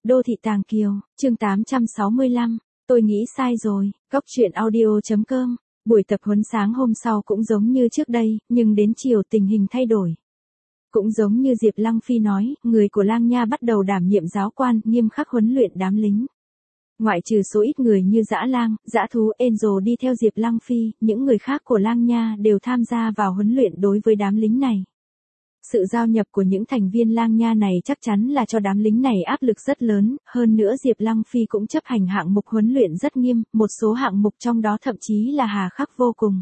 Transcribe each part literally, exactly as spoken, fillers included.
Đô thị Tàng Kiều, chương tám trăm sáu mươi lăm, tôi nghĩ sai rồi, góc truyện audio.com. Buổi tập huấn sáng hôm sau cũng giống như trước đây, nhưng đến chiều tình hình thay đổi. Cũng giống như Diệp Lăng Phi nói, người của Lang Nha bắt đầu đảm nhiệm giáo quan, nghiêm khắc huấn luyện đám lính. Ngoại trừ số ít người như Dã Lang, Dã Thú, Angel đi theo Diệp Lăng Phi, những người khác của Lang Nha đều tham gia vào huấn luyện đối với đám lính này. Sự giao nhập của những thành viên Lang Nha này chắc chắn là cho đám lính này áp lực rất lớn, hơn nữa Diệp Lăng Phi cũng chấp hành hạng mục huấn luyện rất nghiêm, một số hạng mục trong đó thậm chí là hà khắc vô cùng.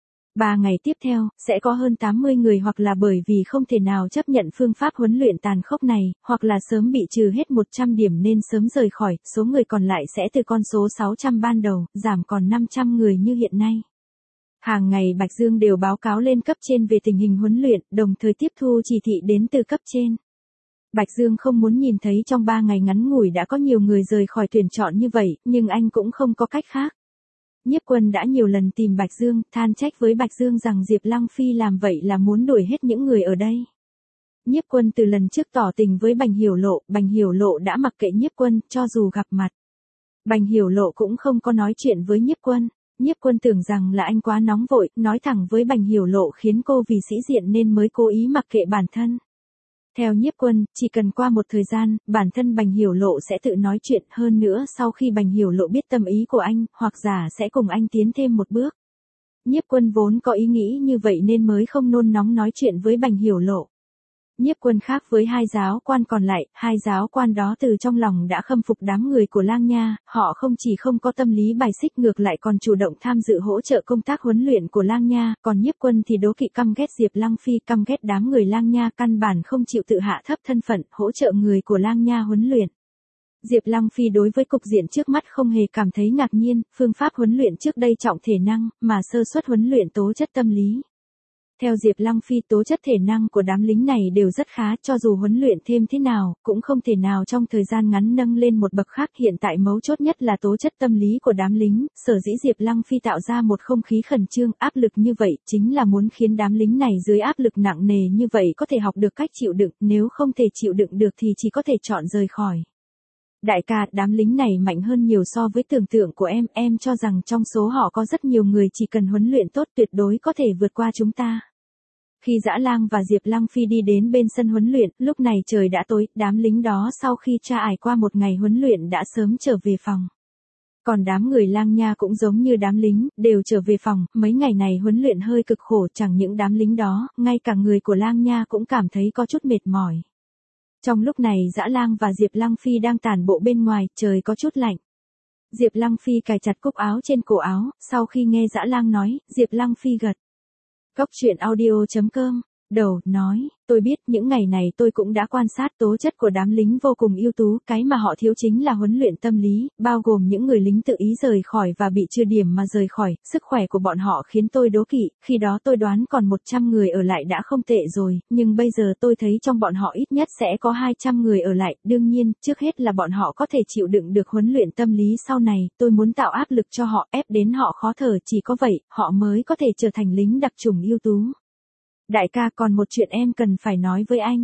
Ba ngày tiếp theo, sẽ có hơn tám mươi người hoặc là bởi vì không thể nào chấp nhận phương pháp huấn luyện tàn khốc này, hoặc là sớm bị trừ hết một trăm điểm nên sớm rời khỏi, số người còn lại sẽ từ con số sáu trăm ban đầu, giảm còn năm trăm người như hiện nay. Hàng ngày Bạch Dương đều báo cáo lên cấp trên về tình hình huấn luyện, đồng thời tiếp thu chỉ thị đến từ cấp trên. Bạch Dương không muốn nhìn thấy trong ba ngày ngắn ngủi đã có nhiều người rời khỏi tuyển chọn như vậy, nhưng anh cũng không có cách khác. Nhiếp Quân đã nhiều lần tìm Bạch Dương, than trách với Bạch Dương rằng Diệp Lăng Phi làm vậy là muốn đuổi hết những người ở đây. Nhiếp Quân từ lần trước tỏ tình với Bành Hiểu Lộ, Bành Hiểu Lộ đã mặc kệ Nhiếp Quân, cho dù gặp mặt. Bành Hiểu Lộ cũng không có nói chuyện với Nhiếp Quân. Nhiếp Quân tưởng rằng là anh quá nóng vội, nói thẳng với Bành Hiểu Lộ khiến cô vì sĩ diện nên mới cố ý mặc kệ bản thân. Theo Nhiếp Quân, chỉ cần qua một thời gian, bản thân Bành Hiểu Lộ sẽ tự nói chuyện, hơn nữa sau khi Bành Hiểu Lộ biết tâm ý của anh, hoặc giả sẽ cùng anh tiến thêm một bước. Nhiếp Quân vốn có ý nghĩ như vậy nên mới không nôn nóng nói chuyện với Bành Hiểu Lộ. Nhiếp Quân khác với hai giáo quan còn lại, hai giáo quan đó từ trong lòng đã khâm phục đám người của Lang Nha, họ không chỉ không có tâm lý bài xích ngược lại còn chủ động tham dự hỗ trợ công tác huấn luyện của Lang Nha, còn Nhiếp Quân thì đố kỵ căm ghét Diệp Lăng Phi, căm ghét đám người Lang Nha căn bản không chịu tự hạ thấp thân phận, hỗ trợ người của Lang Nha huấn luyện. Diệp Lăng Phi đối với cục diện trước mắt không hề cảm thấy ngạc nhiên, phương pháp huấn luyện trước đây trọng thể năng, mà sơ suất huấn luyện tố chất tâm lý. Theo Diệp Lăng Phi tố chất thể năng của đám lính này đều rất khá, cho dù huấn luyện thêm thế nào, cũng không thể nào trong thời gian ngắn nâng lên một bậc khác. Hiện tại mấu chốt nhất là tố chất tâm lý của đám lính, sở dĩ Diệp Lăng Phi tạo ra một không khí khẩn trương, áp lực như vậy, chính là muốn khiến đám lính này dưới áp lực nặng nề như vậy có thể học được cách chịu đựng, nếu không thể chịu đựng được thì chỉ có thể chọn rời khỏi. Đại ca, đám lính này mạnh hơn nhiều so với tưởng tượng của em, em cho rằng trong số họ có rất nhiều người chỉ cần huấn luyện tốt tuyệt đối có thể vượt qua chúng ta. Khi Dã Lang và Diệp Lăng Phi đi đến bên sân huấn luyện, lúc này trời đã tối, đám lính đó sau khi tra ải qua một ngày huấn luyện đã sớm trở về phòng. Còn đám người Lang Nha cũng giống như đám lính, đều trở về phòng, mấy ngày này huấn luyện hơi cực khổ, chẳng những đám lính đó, ngay cả người của Lang Nha cũng cảm thấy có chút mệt mỏi. Trong lúc này Dã Lang và Diệp Lăng Phi đang tản bộ bên ngoài, trời có chút lạnh. Diệp Lăng Phi cài chặt cúc áo trên cổ áo, sau khi nghe Dã Lang nói, Diệp Lăng Phi gật. Góc truyện audio.com, đầu, nói, tôi biết những ngày này tôi cũng đã quan sát tố chất của đám lính vô cùng ưu tú, cái mà họ thiếu chính là huấn luyện tâm lý, bao gồm những người lính tự ý rời khỏi và bị trừ điểm mà rời khỏi, sức khỏe của bọn họ khiến tôi đố kỵ, khi đó tôi đoán còn một trăm người ở lại đã không tệ rồi, nhưng bây giờ tôi thấy trong bọn họ ít nhất sẽ có hai trăm người ở lại, đương nhiên, trước hết là bọn họ có thể chịu đựng được huấn luyện tâm lý sau này, tôi muốn tạo áp lực cho họ, ép đến họ khó thở, chỉ có vậy, họ mới có thể trở thành lính đặc chủng ưu tú. Đại ca, còn một chuyện em cần phải nói với anh.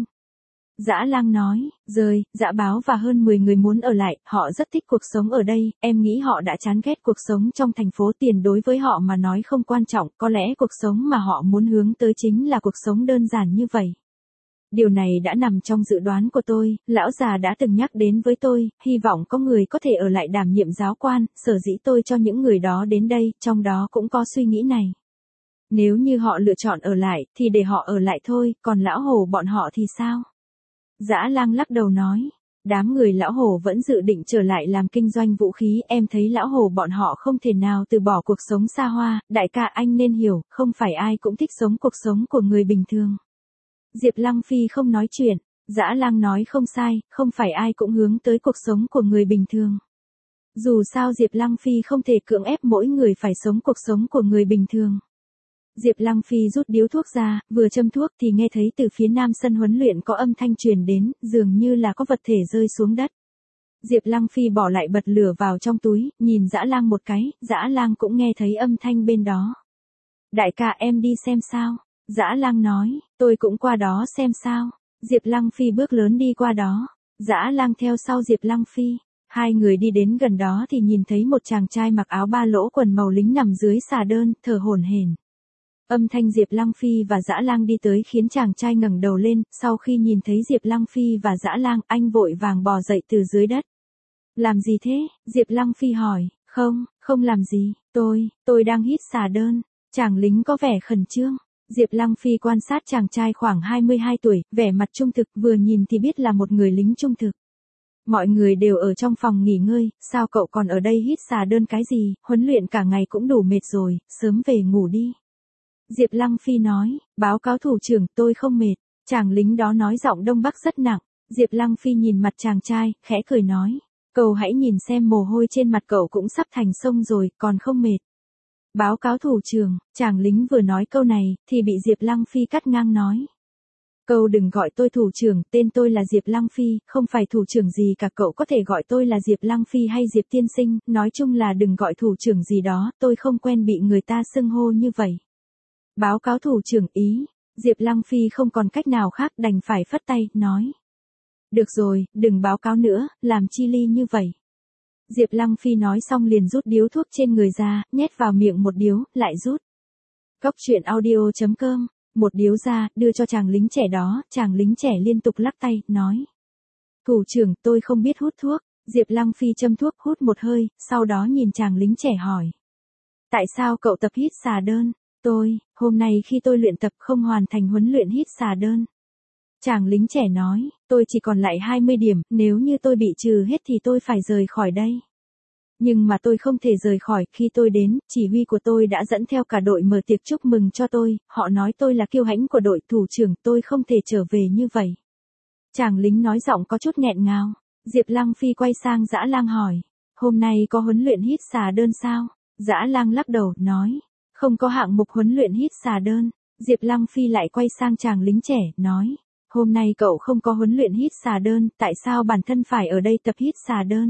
Dã Lang nói, rời, Dã Báo và hơn mười người muốn ở lại, họ rất thích cuộc sống ở đây, em nghĩ họ đã chán ghét cuộc sống trong thành phố, tiền đối với họ mà nói không quan trọng, có lẽ cuộc sống mà họ muốn hướng tới chính là cuộc sống đơn giản như vậy. Điều này đã nằm trong dự đoán của tôi, lão già đã từng nhắc đến với tôi, hy vọng có người có thể ở lại đảm nhiệm giáo quan, sở dĩ tôi cho những người đó đến đây, trong đó cũng có suy nghĩ này. Nếu như họ lựa chọn ở lại, thì để họ ở lại thôi, còn lão hổ bọn họ thì sao? Dã Lang lắc đầu nói, đám người lão hổ vẫn dự định trở lại làm kinh doanh vũ khí, em thấy lão hổ bọn họ không thể nào từ bỏ cuộc sống xa hoa, đại ca anh nên hiểu, không phải ai cũng thích sống cuộc sống của người bình thường. Diệp Lăng Phi không nói chuyện, Dã Lang nói không sai, không phải ai cũng hướng tới cuộc sống của người bình thường. Dù sao Diệp Lăng Phi không thể cưỡng ép mỗi người phải sống cuộc sống của người bình thường. Diệp Lăng Phi rút điếu thuốc ra, vừa châm thuốc thì nghe thấy từ phía nam sân huấn luyện có âm thanh truyền đến, dường như là có vật thể rơi xuống đất. Diệp Lăng Phi bỏ lại bật lửa vào trong túi, nhìn Dã Lang một cái, Dã Lang cũng nghe thấy âm thanh bên đó. Đại ca em đi xem sao? Dã Lang nói, tôi cũng qua đó xem sao. Diệp Lăng Phi bước lớn đi qua đó. Dã Lang theo sau Diệp Lăng Phi. Hai người đi đến gần đó thì nhìn thấy một chàng trai mặc áo ba lỗ quần màu lính nằm dưới xà đơn, thở hổn hển. Âm thanh Diệp Lăng Phi và Dã Lang đi tới khiến chàng trai ngẩng đầu lên, sau khi nhìn thấy Diệp Lăng Phi và Dã Lang, anh vội vàng bò dậy từ dưới đất. Làm gì thế? Diệp Lăng Phi hỏi. Không, không làm gì, tôi, tôi đang hít xà đơn. Chàng lính có vẻ khẩn trương. Diệp Lăng Phi quan sát chàng trai khoảng hai mươi hai tuổi, vẻ mặt trung thực, vừa nhìn thì biết là một người lính trung thực. Mọi người đều ở trong phòng nghỉ ngơi, sao cậu còn ở đây hít xà đơn cái gì, huấn luyện cả ngày cũng đủ mệt rồi, sớm về ngủ đi. Diệp Lăng Phi nói, báo cáo thủ trưởng, tôi không mệt. Chàng lính đó nói giọng Đông Bắc rất nặng. Diệp Lăng Phi nhìn mặt chàng trai, khẽ cười nói, cậu hãy nhìn xem mồ hôi trên mặt cậu cũng sắp thành sông rồi, còn không mệt. Báo cáo thủ trưởng, chàng lính vừa nói câu này, thì bị Diệp Lăng Phi cắt ngang nói. Cậu đừng gọi tôi thủ trưởng, tên tôi là Diệp Lăng Phi, không phải thủ trưởng gì cả, cậu có thể gọi tôi là Diệp Lăng Phi hay Diệp tiên sinh, nói chung là đừng gọi thủ trưởng gì đó, tôi không quen bị người ta xưng hô như vậy. Báo cáo thủ trưởng ý, Diệp Lăng Phi không còn cách nào khác đành phải phất tay, nói. Được rồi, đừng báo cáo nữa, làm chi ly như vậy. Diệp Lăng Phi nói xong liền rút điếu thuốc trên người ra, nhét vào miệng một điếu, lại rút. Cóc truyện audio chấm com, một điếu ra, đưa cho chàng lính trẻ đó, chàng lính trẻ liên tục lắc tay, nói. Thủ trưởng, tôi không biết hút thuốc. Diệp Lăng Phi châm thuốc hút một hơi, sau đó nhìn chàng lính trẻ hỏi. Tại sao cậu tập hít xà đơn? Tôi, hôm nay khi tôi luyện tập không hoàn thành huấn luyện hít xà đơn. Chàng lính trẻ nói, tôi chỉ còn lại hai mươi điểm, nếu như tôi bị trừ hết thì tôi phải rời khỏi đây. Nhưng mà tôi không thể rời khỏi, khi tôi đến, chỉ huy của tôi đã dẫn theo cả đội mở tiệc chúc mừng cho tôi, họ nói tôi là kiêu hãnh của đội, thủ trưởng, tôi không thể trở về như vậy. Chàng lính nói giọng có chút nghẹn ngào. Diệp Lăng Phi quay sang Dã Lang hỏi, hôm nay có huấn luyện hít xà đơn sao? Dã Lang lắc đầu, nói, không có hạng mục huấn luyện hít xà đơn. Diệp Lăng Phi lại quay sang chàng lính trẻ, nói, hôm nay cậu không có huấn luyện hít xà đơn, tại sao bản thân phải ở đây tập hít xà đơn?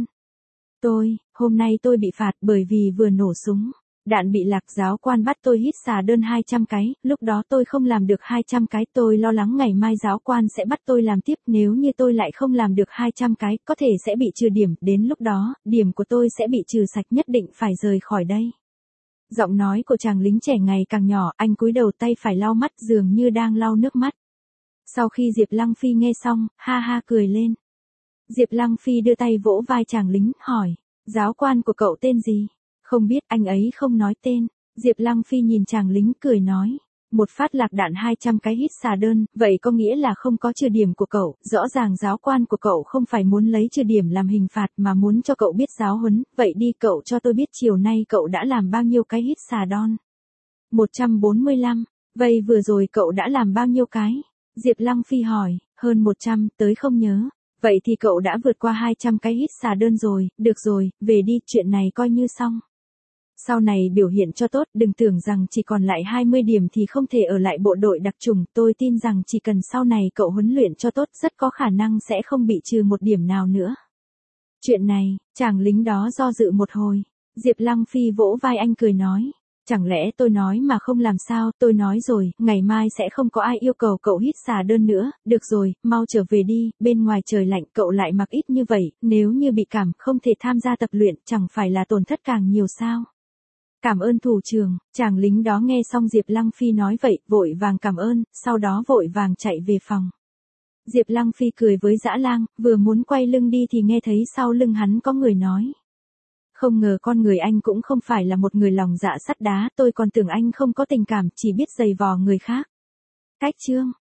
Tôi, hôm nay tôi bị phạt bởi vì vừa nổ súng. Đạn bị lạc, giáo quan bắt tôi hít xà đơn hai trăm cái, lúc đó tôi không làm được hai trăm cái, tôi lo lắng ngày mai giáo quan sẽ bắt tôi làm tiếp, nếu như tôi lại không làm được hai trăm cái, có thể sẽ bị trừ điểm, đến lúc đó, điểm của tôi sẽ bị trừ sạch, nhất định phải rời khỏi đây. Giọng nói của chàng lính trẻ ngày càng nhỏ, anh cúi đầu tay phải lau mắt dường như đang lau nước mắt. Sau khi Diệp Lăng Phi nghe xong, ha ha cười lên. Diệp Lăng Phi đưa tay vỗ vai chàng lính, hỏi, giáo quan của cậu tên gì? Không biết, anh ấy không nói tên. Diệp Lăng Phi nhìn chàng lính cười nói, một phát lạc đạn hai trăm cái hít xà đơn, vậy có nghĩa là không có trừ điểm của cậu, rõ ràng giáo quan của cậu không phải muốn lấy trừ điểm làm hình phạt mà muốn cho cậu biết giáo huấn, vậy đi cậu cho tôi biết chiều nay cậu đã làm bao nhiêu cái hít xà đơn. một trăm bốn mươi lăm, vậy vừa rồi cậu đã làm bao nhiêu cái? Diệp Lăng Phi hỏi, hơn một trăm, tới không nhớ. Vậy thì cậu đã vượt qua hai trăm cái hít xà đơn rồi, được rồi, về đi, chuyện này coi như xong. Sau này biểu hiện cho tốt, đừng tưởng rằng chỉ còn lại hai mươi điểm thì không thể ở lại bộ đội đặc chủng, tôi tin rằng chỉ cần sau này cậu huấn luyện cho tốt, rất có khả năng sẽ không bị trừ một điểm nào nữa. Chuyện này, chàng lính đó do dự một hồi, Diệp Lăng Phi vỗ vai anh cười nói. Chẳng lẽ tôi nói mà không làm sao, tôi nói rồi, ngày mai sẽ không có ai yêu cầu cậu hít xà đơn nữa, được rồi, mau trở về đi, bên ngoài trời lạnh cậu lại mặc ít như vậy, nếu như bị cảm, không thể tham gia tập luyện, chẳng phải là tổn thất càng nhiều sao. Cảm ơn thủ trưởng, chàng lính đó nghe xong Diệp Lăng Phi nói vậy, vội vàng cảm ơn, sau đó vội vàng chạy về phòng. Diệp Lăng Phi cười với Dã Lang, vừa muốn quay lưng đi thì nghe thấy sau lưng hắn có người nói. Không ngờ con người anh cũng không phải là một người lòng dạ sắt đá, tôi còn tưởng anh không có tình cảm, chỉ biết giày vò người khác. Cách chương